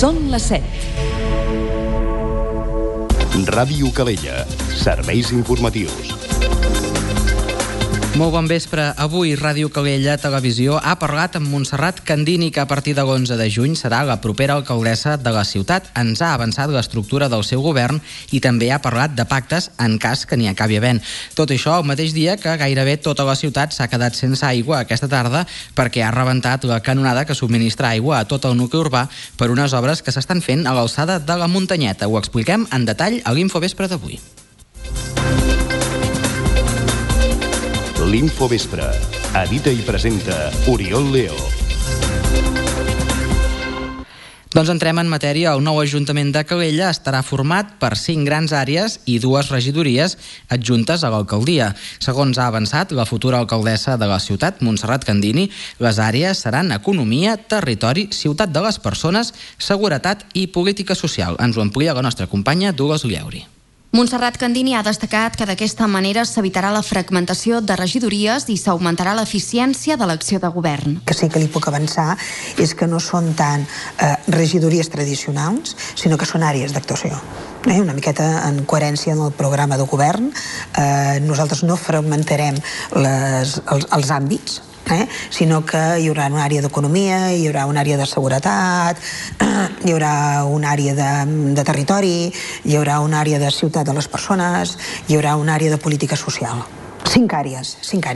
Són les 7. Ràdio Calella. Serveis informatius. Molt bon vespre. Avui Ràdio Calella Televisió ha parlat amb Montserrat Candini, que a partir de l'11 de juny serà la propera alcaldessa de la ciutat. Ens ha avançat l'estructura del seu govern i també ha parlat de pactes en cas que n'hi acabi havent. Tot això el mateix dia que gairebé tota la ciutat s'ha quedat sense aigua aquesta tarda perquè ha rebentat la canonada que subministra aigua a tot el nucli urbà per unes obres que s'estan fent a l'alçada de la Muntanyeta. Ho expliquem en detall a l'Infovespre d'avui. L'Infovespre. Edita i presenta Oriol Leo. Doncs entrem en matèria. El nou Ajuntament de Calella estarà format per 5 grans àrees i 2 regidories adjuntes a l'alcaldia. Segons ha avançat la futura alcaldessa de la ciutat, Montserrat Candini, les àrees seran Economia, Territori, Ciutat de les Persones, Seguretat i Política Social. Ens ho amplia la nostra companya Dolors Ulleuri. Montserrat Candini ha destacat que d'aquesta manera s'evitarà la fragmentació de regidories i s'augmentarà l'eficiència de l'acció de govern. Que sí que li puc avançar és que no són tant regidories tradicionals, sinó que són àrees d'actuació. Una miqueta en coherència amb el programa de govern. Nosaltres no fragmentarem els àmbits, sinó que hi haurà una àrea d'economia, hi haurà una àrea de seguretat, hi haurà una àrea de territori, hi haurà una àrea de ciutat de les persones, hi haurà una àrea de política social. 5 àrees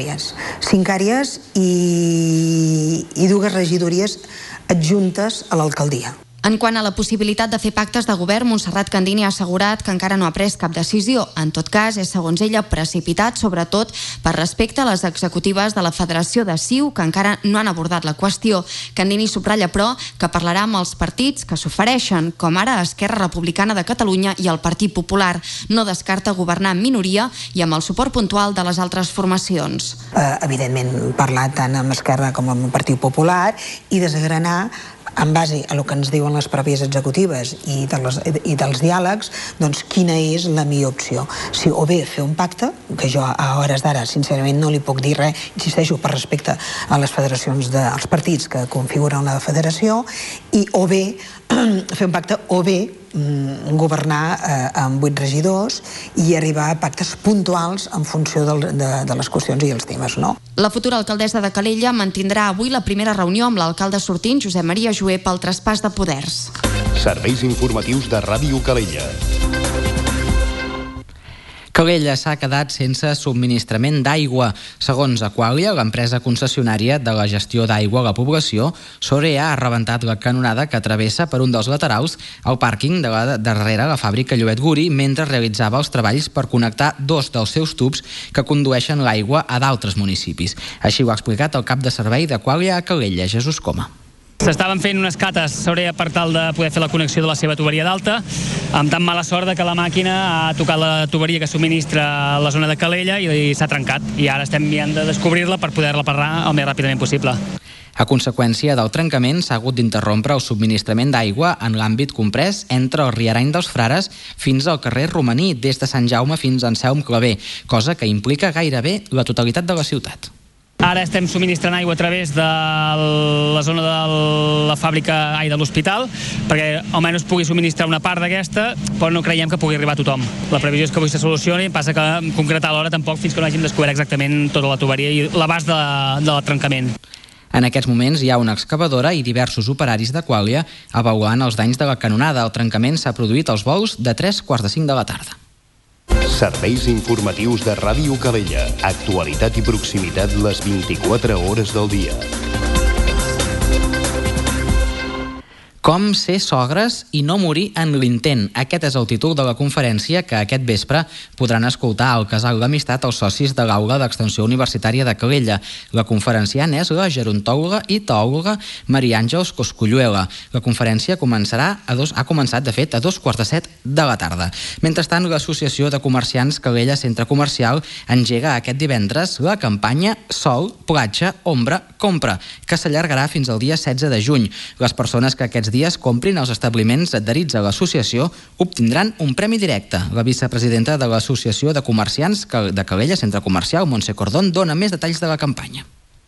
i 2 regidories adjuntes a l'alcaldia. En quant a la possibilitat de fer pactes de govern, Montserrat Candini ha assegurat que encara no ha pres cap decisió. En tot cas, és, segons ella, precipitat, sobretot per respecte a les executives de la Federació de CiU, que encara no han abordat la qüestió. Candini subratlla, però, que parlarà amb els partits que s'ofereixen, com ara Esquerra Republicana de Catalunya i el Partit Popular. No descarta governar en minoria i amb el suport puntual de les altres formacions. Evidentment, parlar tant amb Esquerra com amb el Partit Popular i desgranar en base a el que ens diuen les pròpies executives i dels diàlegs, doncs quina és la millor opció. Si o bé fer un pacte, que jo a hores d'ara sincerament no li puc dir res, insisteixo, per respecte a les federacions dels partits que configuren la federació, i o bé fer un pacte, o bé governar amb 8 regidors i arribar a pactes puntuals en funció de les qüestions i els temes, no? La futura alcaldessa de Calella mantindrà avui la primera reunió amb l'alcalde sortint, Josep Maria Jover, pel traspàs de poders. Serveis informatius de Ràdio Calella. Calella s'ha quedat sense subministrament d'aigua. Segons Aqualia, l'empresa concessionària de la gestió d'aigua a la població, Sorea ha rebentat la canonada que travessa per un dels laterals el pàrquing darrere la fàbrica Llobet Guri mentre realitzava els treballs per connectar 2 dels seus tubs que condueixen l'aigua a d'altres municipis. Així ho ha explicat el cap de servei d'Aqualia a Calella, Jesús Coma. S'estaven fent unes cates Sorea per tal de poder fer la connexió de la seva tuberia d'alta, amb tan mala sort que la màquina ha tocat la tuberia que subministra la zona de Calella i s'ha trencat. I ara estem mirant de descobrir-la per poder-la parar el més ràpidament possible. A conseqüència del trencament, s'ha hagut d'interrompre el subministrament d'aigua en l'àmbit comprès entre el Riarany dels Frares fins al carrer Romaní, des de Sant Jaume fins a Anselm Clavé, cosa que implica gairebé la totalitat de la ciutat. Ara estem subministrant aigua a través de la zona de la fàbrica de l'hospital, perquè almenys pugui subministrar una part d'aquesta, però no creiem que pugui arribar a tothom. La previsió és que avui se solucioni, passa que concretar l'hora tampoc fins que no hàgim descobert exactament tota la tuberia i l'abast del trencament. En aquests moments hi ha una excavadora i diversos operaris d'Aqualia avaluant els danys de la canonada. El trencament s'ha produït als vols de 3:45 de la tarda. Serveis informatius de Ràdio Calella. Actualitat i proximitat les 24 hores del dia. Com ser sogres i no morir en l'intent. Aquest és el títol de la conferència que aquest vespre podran escoltar al Casal d'Amistat els socis de l'Aula d'Extensió Universitària de Calella. La conferenciant és la gerontòloga i teòloga Maria Àngels Cosculluela. La conferència ha començat, de fet, a 2:15 de la tarda. Mentrestant, l'Associació de Comerciants Calella Centre Comercial engega aquest divendres la campanya Sol, Platja, Ombra, Compra, que s'allargarà fins al dia 16 de juny. Les persones que aquests dies comprin als establiments adherits a l'associació obtindran un premi directe. La vicepresidenta de l'Associació de Comerciants de Calella Centre Comercial, Montse Cordón, dona més detalls de la campanya.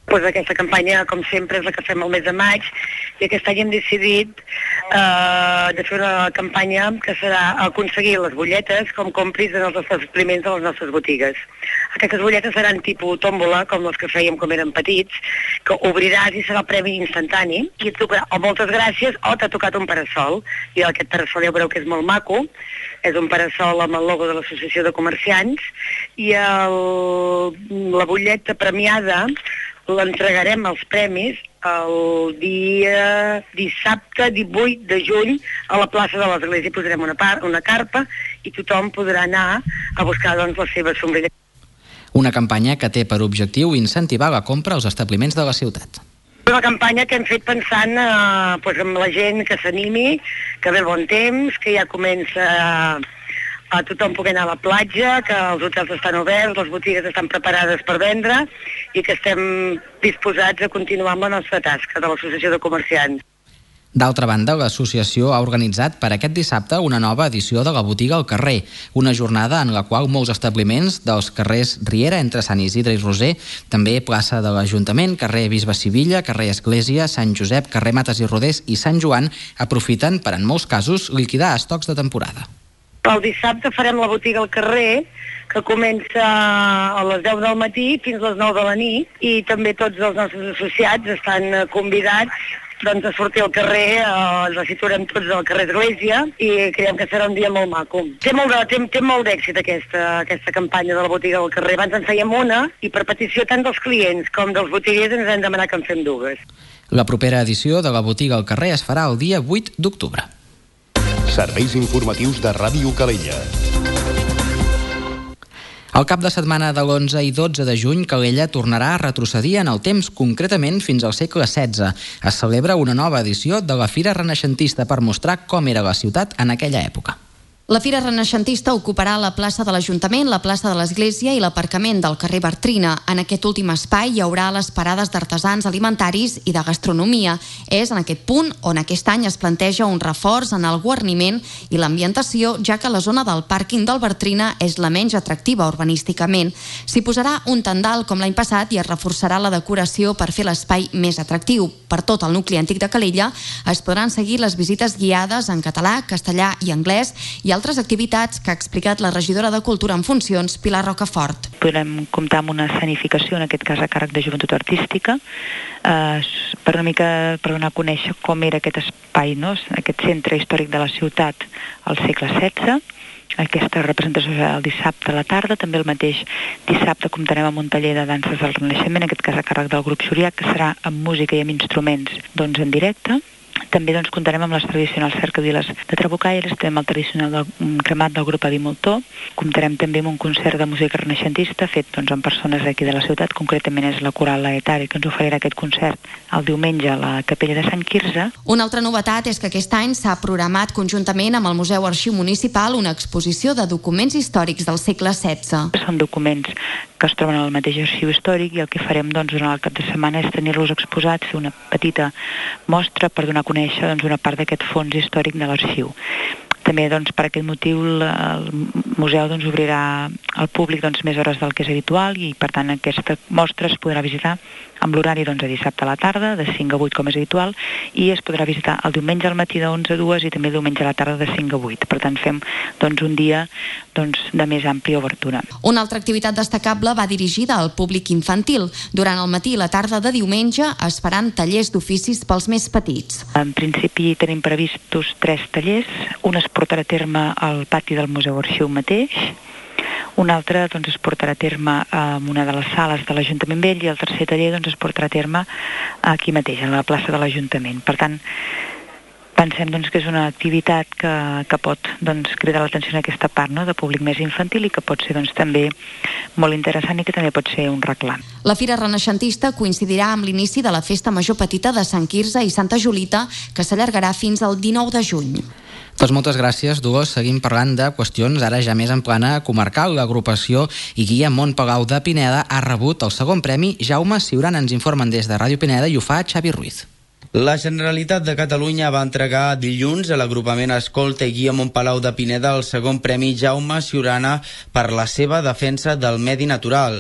Pues aquesta campanya, com sempre, és la que fem el mes de maig, i aquest any hem decidit de fer una campanya que serà aconseguir les butlletes com compris en els establiments de les nostres botigues. Aquestes butlletes seran tipus tòmbola, com les que fèiem quan érem petits, que obriràs i serà el premi instantani, i et tocarà o moltes gràcies o t'ha tocat un parasol. I aquest parasol ja veureu que és molt maco, és un parasol amb el logo de l'Associació de Comerciants, i la butlleta premiada l'entregarem els premis el dia dissabte 18 de juny a la plaça de l'Església. Posarem una carpa i tothom podrà anar a buscar doncs, la seva sombrilla. Una campanya que té per objectiu incentivar la compra als establiments de la ciutat. Una campanya que hem fet pensant en la gent que s'animi, que ve el bon temps, que ja comença a tothom pugui anar a la platja, que els hotels estan oberts, les botigues estan preparades per vendre i que estem disposats a continuar amb la nostra tasca de l'Associació de Comerciants. D'altra banda, l'associació ha organitzat per aquest dissabte una nova edició de la botiga al carrer, una jornada en la qual molts establiments dels carrers Riera, entre Sant Isidre i Roser, també plaça de l'Ajuntament, carrer Bisbe Sivilla, carrer Església, Sant Josep, carrer Mates i Rodés i Sant Joan, aprofiten per, en molts casos, liquidar estocs de temporada. El dissabte farem la botiga al carrer, que comença a les 10 del matí fins a les 9 de la nit, i també tots els nostres associats estan convidats a sortir al carrer, ens situarem tots al carrer Església i creiem que serà un dia molt maco. Té molt d'èxit aquesta campanya de la botiga al carrer. Abans en fèiem una i per petició tant dels clients com dels botiguers ens han demanat que en fem dues. La propera edició de la botiga al carrer es farà el dia 8 d'octubre. Serveis informatius de Ràdio Calella. El cap de setmana de l'11 i 12 de juny, Calella tornarà a retrocedir en el temps, concretament fins al segle XVI. Es celebra una nova edició de la Fira Renaixentista per mostrar com era la ciutat en aquella època. La Fira Renaixentista ocuparà la plaça de l'Ajuntament, la plaça de l'Església i l'aparcament del carrer Bartrina. En aquest últim espai hi haurà les parades d'artesans alimentaris i de gastronomia. És en aquest punt on aquest any es planteja un reforç en el guarniment i l'ambientació, ja que la zona del pàrquing del Bartrina és la menys atractiva urbanísticament. S'hi posarà un tendal com l'any passat i es reforçarà la decoració per fer l'espai més atractiu. Per tot el nucli antic de Calella es podran seguir les visites guiades en català, castellà i anglès i altres activitats que ha explicat la regidora de Cultura en funcions, Pilar Rocafort. Podrem comptar amb una escenificació, en aquest cas a càrrec de Joventut Artística, per donar a conèixer com era aquest espai, no? Aquest centre històric de la ciutat al segle XVI. Aquesta representació serà el dissabte a la tarda. També el mateix dissabte comptarem amb un taller de danses del Renaixement, en aquest cas a càrrec del grup Xurià, que serà amb música i amb instruments en directe. També comptarem amb les tradicionals cercaviles de Trabucaires, també amb el tradicional cremat del grup Avimoltó. Comptarem també amb un concert de música renaixentista fet amb persones d'aquí de la ciutat, concretament és la Coral Laetari, que ens oferirà aquest concert el diumenge a la Capella de Sant Quirze. Una altra novetat és que aquest any s'ha programat conjuntament amb el Museu Arxiu Municipal una exposició de documents històrics del segle XVI. Són documents que es troben al mateix arxiu històric i el que farem durant el cap de setmana és tenir-los exposats, fer una petita mostra per donar a conèixer una part d'aquest fons històric de l'arxiu. També per aquest motiu el museu obrirà al públic més hores del que és habitual i per tant aquesta mostra es podrà visitar amb l'horari a dissabte a la tarda, de 5 a 8 com és habitual, i es podrà visitar el diumenge al matí de 11 a 2 i també el diumenge a la tarda de 5 a 8. Per tant fem un dia de més àmplia obertura. Una altra activitat destacable va dirigida al públic infantil. Durant el matí i la tarda de diumenge es faran tallers d'oficis pels més petits. En principi tenim previstos 3 tallers. Un es portarà a terme al pati del Museu Arxiu mateix, un altre es portarà a terme en una de les sales de l'Ajuntament Vell i el tercer taller es portarà a terme aquí mateix, a la plaça de l'Ajuntament. Per tant, pensem que és una activitat que pot cridar l'atenció en aquesta part de públic més infantil i que pot ser també molt interessant i que també pot ser un reclam. La Fira Renaixentista coincidirà amb l'inici de la Festa Major Petita de Sant Quirze i Santa Julita, que s'allargarà fins al 19 de juny. Doncs moltes gràcies, Dolors. Seguim parlant de qüestions ara ja més en plana comarcal. L'agrupació i guia Montpalau de Pineda ha rebut el segon premi. Jaume Ciurana ens informen des de Ràdio Pineda i ho fa Xavi Ruiz. La Generalitat de Catalunya va entregar dilluns a l'agrupament Escolta i Guia Montpalau de Pineda el segon premi Jaume Ciurana per la seva defensa del medi natural.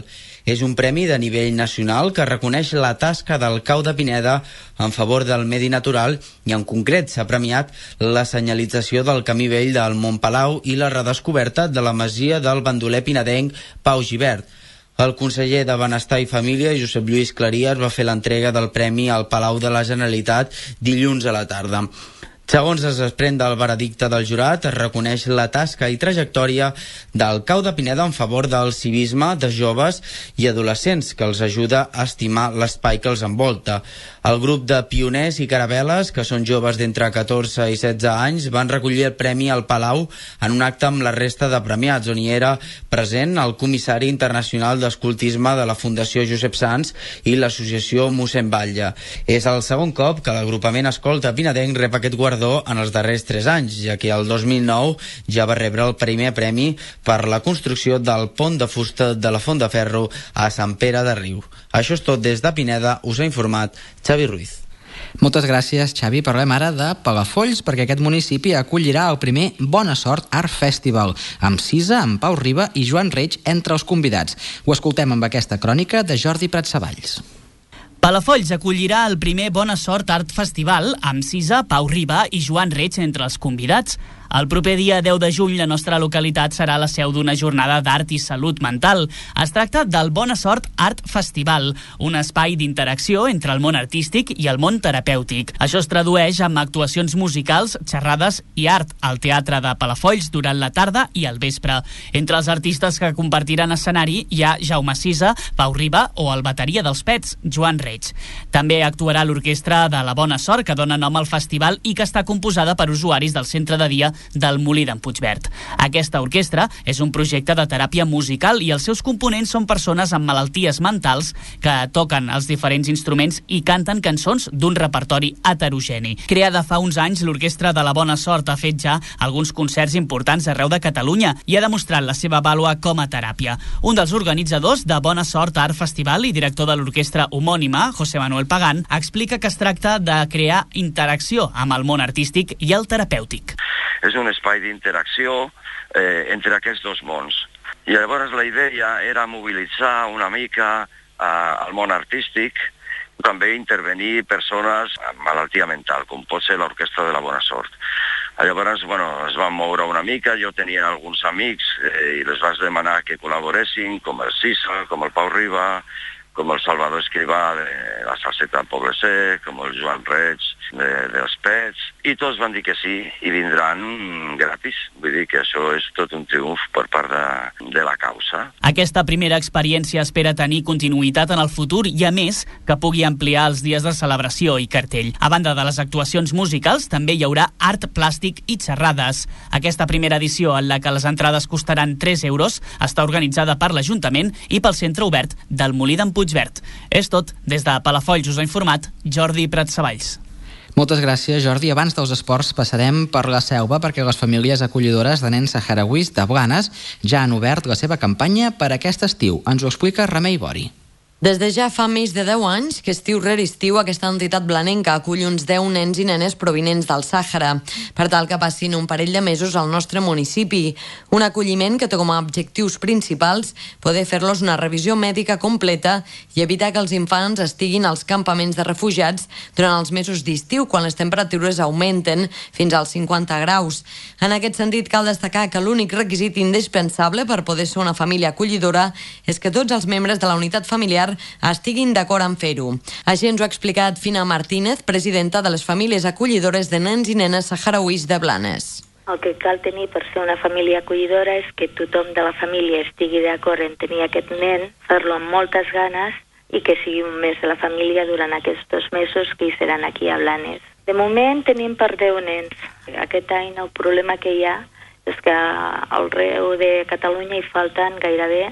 és un premi de nivell nacional que reconeix la tasca del Cau de Pineda en favor del medi natural i en concret s'ha premiat la senyalització del camí vell del Montpalau i la redescoberta de la masia del bandoler pinedenc Pau Gibert. El conseller de Benestar i Família, Josep Lluís Clarias, va fer l'entrega del premi al Palau de la Generalitat dilluns a la tarda. Segons es desprèn del veredicte del jurat, es reconeix la tasca i trajectòria del Cau de Pineda en favor del civisme de joves i adolescents, que els ajuda a estimar l'espai que els envolta. El grup de pioners i caravel·les, que són joves d'entre 14 i 16 anys, van recollir el premi al Palau en un acte amb la resta de premiats, on hi era present el comissari internacional d'escoltisme de la Fundació Josep Sans i l'associació Mossèn Batlle. És el segon cop que l'agrupament Escolta Pinedenc rep aquest guardó en els darrers 3 anys, ja que el 2009 ja va rebre el primer premi per la construcció del pont de fusta de la Font de Ferro a Sant Pere de Riu. Això és tot des de Pineda, us ha informat Xavi Ruiz. Moltes gràcies, Xavi. Parlem ara de Palafolls, perquè aquest municipi acollirà el primer Bona Sort Art Festival, amb Cisa, amb Pau Riba i Joan Reig entre els convidats. Ho escoltem amb aquesta crònica de Jordi Pratsavalls. Palafolls acollirà el primer Bona Sort Art Festival amb Cisa, Pau Riba i Joan Reig entre els convidats. El proper dia 10 de juny la nostra localitat serà la seu d'una jornada d'art i salut mental. Es tracta del Bona Sort Art Festival, un espai d'interacció entre el món artístic i el món terapèutic. Això es tradueix amb actuacions musicals, xerrades i art al Teatre de Palafolls durant la tarda i el vespre. Entre els artistes que compartiran escenari hi ha Jaume Cisa, Pau Riba o el bateria dels Pets, Joan Reig. També actuarà l'orquestra de la Bona Sort, que dona nom al festival i que està composada per usuaris del centre de dia del Molí d'en Puigverd. Aquesta orquestra és un projecte de teràpia musical i els seus components són persones amb malalties mentals que toquen els diferents instruments i canten cançons d'un repertori heterogeni. Creada fa uns anys, l'Orquestra de la Bona Sort ha fet ja alguns concerts importants arreu de Catalunya i ha demostrat la seva vàlua com a teràpia. Un dels organitzadors de Bona Sort Art Festival i director de l'orquestra homònima, José Manuel Pagán, explica que es tracta de crear interacció amb el món artístic i el terapèutic. És un espai d'interacció entre aquests dos mons. I llavors la idea era mobilitzar una mica el món artístic, també intervenir persones amb malaltia mental, com pot ser l'Orquestra de la Bona Sort. Llavors, es van moure una mica, jo tenia alguns amics i les vaig demanar que col·laboressin, com el Cisa, com el Pau Riba, com el Salvador Escrivà de la Salseta del Poble Sec, com el Joan Reig dels Pets, i tots van dir que sí i vindran gratis. Vull dir que això és tot un triomf per part de la causa. Aquesta primera experiència espera tenir continuïtat en el futur i, a més, que pugui ampliar els dies de celebració i cartell. A banda de les actuacions musicals, també hi haurà art plàstic i xerrades. Aquesta primera edició, en la que les entrades costaran 3 euros, està organitzada per l'Ajuntament i pel Centre Obert del Molí d'en Puigverd. És tot. Des de Palafolls us ha informat Jordi Pratsavalls. Moltes gràcies, Jordi. Abans dels esports passarem per la Selva, perquè les famílies acollidores de nens saharauis de Blanes ja han obert la seva campanya per aquest estiu. Ens ho explica Remei Bori. Des de ja fa més de 10 anys que estiu rere estiu aquesta entitat blanenca acull uns 10 nens i nenes provinents del Sàhara per tal que passin un parell de mesos al nostre municipi. Un acolliment que té com a objectius principals poder fer-los una revisió mèdica completa i evitar que els infants estiguin als campaments de refugiats durant els mesos d'estiu, quan les temperatures augmenten fins als 50 graus. En aquest sentit, cal destacar que l'únic requisit indispensable per poder ser una família acollidora és que tots els membres de la unitat familiar estiguin d'acord en fer-ho. Així ens ho ha explicat Fina Martínez, presidenta de les famílies acollidores de nens i nenes saharauis de Blanes. El que cal tenir per ser una família acollidora és que tothom de la família estigui d'acord en tenir aquest nen, fer-lo amb moltes ganes i que sigui un mes de la família durant aquests 2 mesos que hi seran aquí a Blanes. De moment tenim per 10 nens. Aquest any el problema que hi ha és que al arreu de Catalunya hi falten gairebé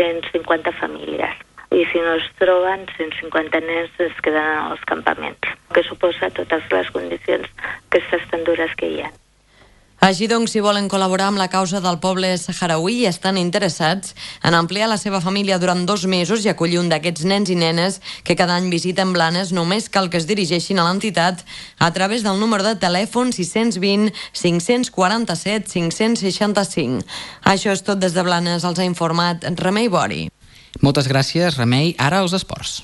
150 famílies. I si no es troben, 150 nens es queden als campaments, que suposa totes les condicions aquestes tan dures que hi ha. Així doncs, si volen col·laborar amb la causa del poble saharauí i estan interessats en ampliar la seva família durant 2 mesos i acollir un d'aquests nens i nenes que cada any visiten Blanes, només cal que es dirigeixin a l'entitat a través del número de telèfon 620 547 565. Això és tot des de Blanes, els ha informat Remei Bori. Moltes gràcies, Remei. Ara els esports.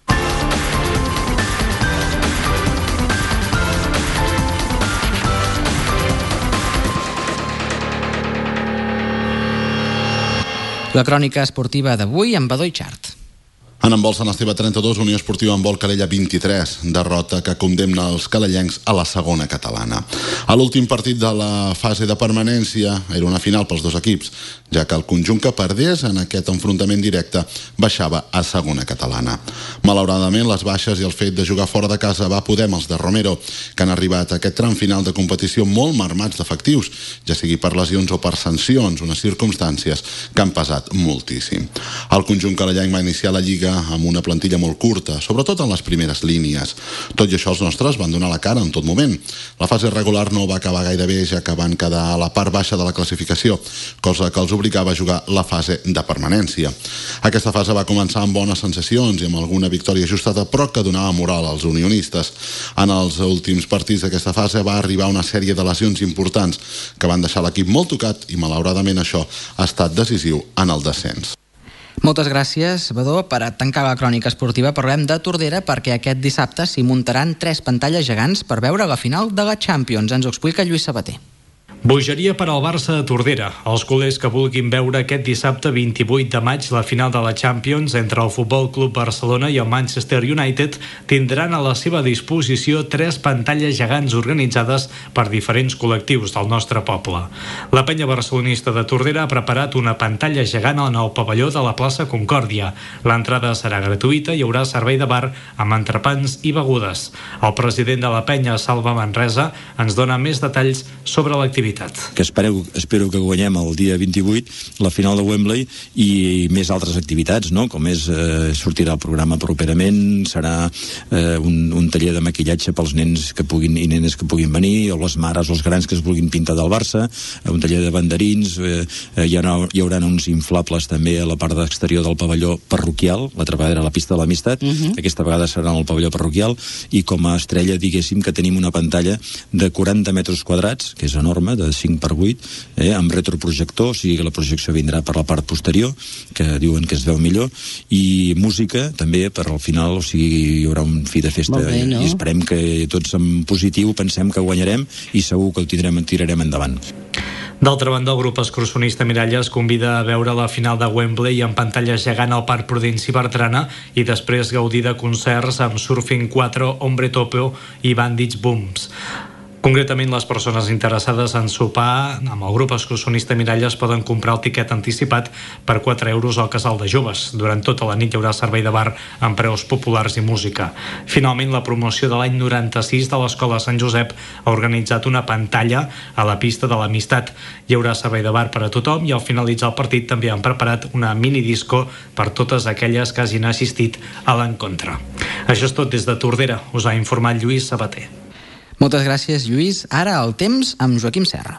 La crònica esportiva d'avui amb Badó i Xart. En handbol Sant Esteve 32, Unió Esportiva Handbol Calella 23, derrota que condemna els calellencs a la segona catalana. A l'últim partit de la fase de permanència era una final pels dos equips, ja que el conjunt que perdés en aquest enfrontament directe baixava a segona catalana. Malauradament, les baixes i el fet de jugar fora de casa va poder amb els de Romero, que han arribat a aquest tram final de competició molt marmats d'efectius, ja sigui per lesions o per sancions, unes circumstàncies que han pesat moltíssim. El conjunt calellenc va iniciar la Lliga amb una plantilla molt curta, sobretot en les primeres línies. Tot i això, els nostres van donar la cara en tot moment. La fase regular no va acabar gaire bé, ja que van quedar a la part baixa de la classificació, cosa que els obligava a jugar la fase de permanència. Aquesta fase va començar amb bones sensacions i amb alguna victòria ajustada, però que donava moral als unionistes. En els últims partits d'aquesta fase va arribar una sèrie de lesions importants que van deixar l'equip molt tocat i, malauradament, això ha estat decisiu en el descens. Moltes gràcies, Badó. Per a tancar la crònica esportiva parlem de Tordera perquè aquest dissabte s'hi muntaran 3 pantalles gegants per veure la final de la Champions. Ens ho explica Lluís Sabater. Bogeria per al Barça de Tordera. Els culers que vulguin veure aquest dissabte 28 de maig la final de la Champions entre el Futbol Club Barcelona i el Manchester United tindran a la seva disposició 3 pantalles gegants organitzades per diferents col·lectius del nostre poble. La penya barcelonista de Tordera ha preparat una pantalla gegant en el pavelló de la plaça Concòrdia. L'entrada serà gratuïta i hi haurà servei de bar amb entrepans i begudes. El president de la penya, Salva Manresa, ens dona més detalls sobre l'activitat. Que espero que guanyem el dia 28 la final de Wembley i més altres activitats, no? Com és sortirà el programa properament, serà un taller de maquillatge pels nens que puguin i nenes que puguin venir, o les mares o els grans que es vulguin pintar del Barça, un taller de banderins, hi haurà uns inflables també a la part exterior del pavelló parroquial, l'altra vegada era la pista de l'Amistat, aquesta vegada serà en el pavelló parroquial, i com a estrella diguéssim que tenim una pantalla de 40 metres quadrats, que és enorme, de 5x8, amb retroprojector, o sigui que la projecció vindrà per la part posterior, que diuen que es veu millor, i música també per al final, o sigui, hi haurà un fi de festa. Molt bé, no? I esperem que tots en positiu pensem que guanyarem i segur que el tirarem endavant. D'altra banda, el grup excursionista Miralles convida a veure la final de Wembley en pantalla gegant al Parc Prudenci Bertrana i després gaudir de concerts amb Surfing 4, Hombre Topo i Bandits Booms. Concretament, les persones interessades en sopar amb el grup excursionista Miralles poden comprar el tiquet anticipat per 4 euros al casal de joves. Durant tota la nit hi haurà servei de bar amb preus populars i música. Finalment, la promoció de l'any 96 de l'Escola Sant Josep ha organitzat una pantalla a la pista de l'Amistat. Hi haurà servei de bar per a tothom i al finalitzar el partit també han preparat una minidisco per totes aquelles que hagin assistit a l'encontre. Això és tot des de Tordera. Us ha informat Lluís Sabater. Moltes gràcies, Lluís. Ara el temps amb Joaquim Serra.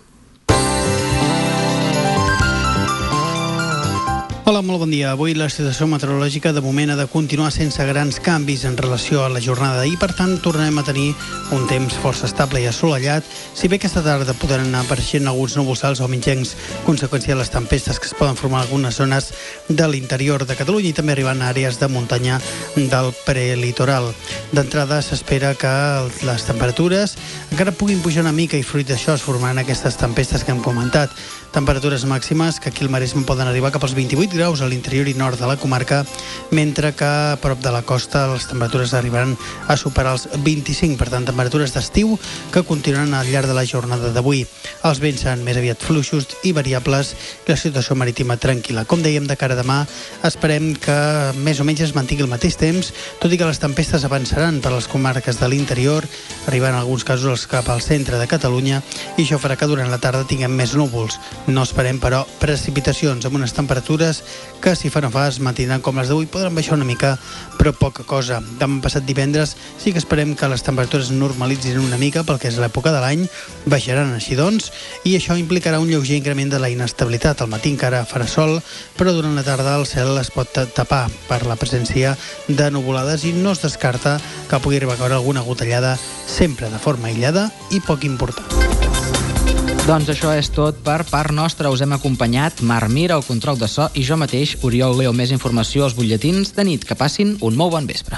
Hola, molt bon dia. Avui la situació meteorològica de moment ha de continuar sense grans canvis en relació a la jornada d'ahir, per tant tornarem a tenir un temps força estable i assolellat, si bé aquesta tarda podran anar apareixent alguns núvols alts o mitjans conseqüència de les tempestes que es poden formar en algunes zones de l'interior de Catalunya i també arribant a àrees de muntanya del prelitoral. D'entrada s'espera que les temperatures encara puguin pujar una mica i fruit d'això es formaran aquestes tempestes que hem comentat. Temperatures màximes que aquí al Maresme poden arribar cap als 28 graus a l'interior i nord de la comarca, mentre que a prop de la costa les temperatures arribaran a superar els 25, per tant temperatures d'estiu que continuaran al llarg de la jornada d'avui. Els vents seran més aviat fluixos i variables i la situació marítima tranquil·la. Com dèiem, de cara a demà esperem que més o menys es mantingui el mateix temps, tot i que les tempestes avançaran per les comarques de l'interior, arribant en alguns casos cap al centre de Catalunya, i això farà que durant la tarda tinguem més núvols. No esperem, però, precipitacions amb unes temperatures que, si fa no fa, es mantindran com les d'avui. Podran baixar una mica, però poca cosa. Demà passat divendres sí que esperem que les temperatures normalitzin una mica pel que és l'època de l'any, baixaran així doncs, i això implicarà un lleuger increment de la inestabilitat. Al matí encara farà sol, però durant la tarda el cel es pot tapar per la presència de nuvolades i no es descarta que pugui arribar a caure alguna gotellada, sempre de forma aïllada i poc important. Doncs això és tot per part nostra. Us hem acompanyat Marc Mir, al control de so, i jo mateix, Oriol Leo. Més informació als butlletins de nit. Que passin un molt bon vespre.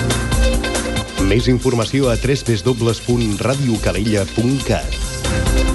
Més informació a www.radiocalella.cat.